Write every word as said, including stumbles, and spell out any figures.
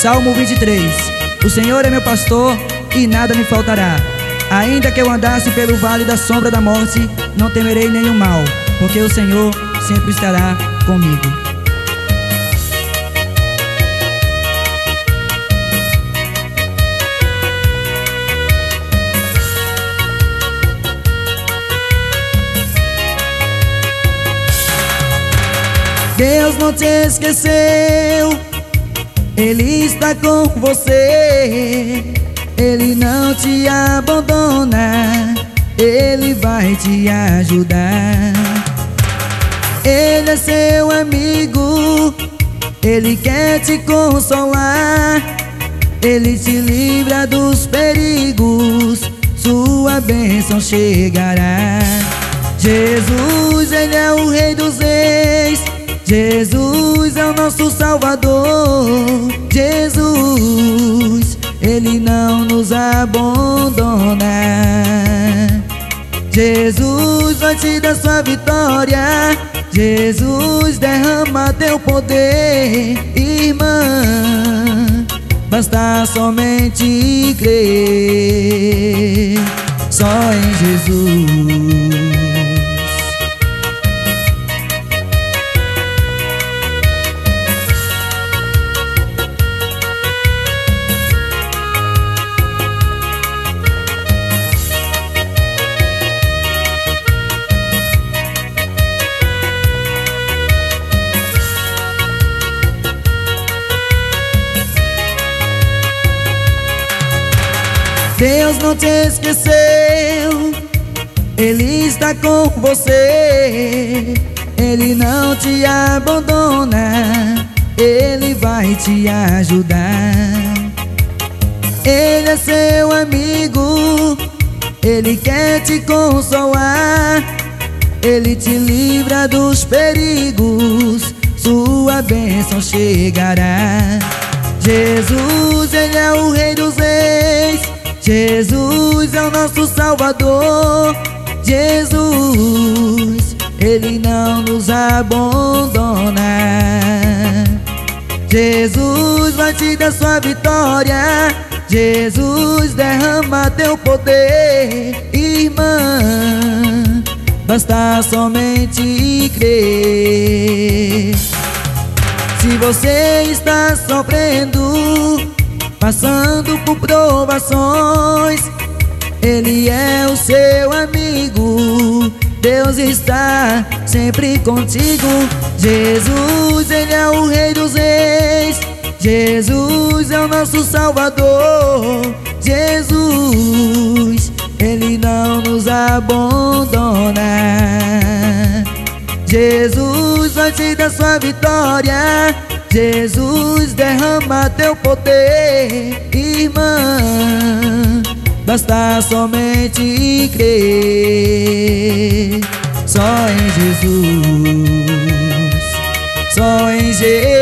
Salmo vinte e três. O Senhor é meu pastor e nada me faltará. Ainda que eu andasse pelo vale da sombra da morte, não temerei nenhum mal, porque o Senhor sempre estará comigo. Deus não te esqueceu, Ele está com você. Ele não te abandona, Ele vai te ajudar. Ele é seu amigo, Ele quer te consolar. Ele te livra dos perigos, sua bênção chegará. Jesus, Ele é o Rei dos Reis. Jesus é o nosso Salvador. Jesus, Ele não nos abandona. Jesus vai te dar sua vitória. Jesus derrama teu poder, irmã. Basta somente crer só em Jesus. Deus não te esqueceu, Ele está com você. Ele não te abandona, Ele vai te ajudar. Ele é seu amigo, Ele quer te consolar. Ele te livra dos perigos, sua bênção chegará. Jesus, Ele é o Rei dos Reis. Jesus é o nosso Salvador. Jesus, Ele não nos abandona. Jesus vai te dar sua vitória. Jesus derrama teu poder, irmã. Basta somente crer. Se você está sofrendo, passando por provações, Ele é o seu amigo. Deus está sempre contigo. Jesus, Ele é o Rei dos Reis. Jesus é o nosso Salvador. Jesus, Ele não nos abandona. Jesus vai te dar sua vitória. Jesus derrama teu poder, irmã. Basta somente crer só em Jesus, só em Jesus.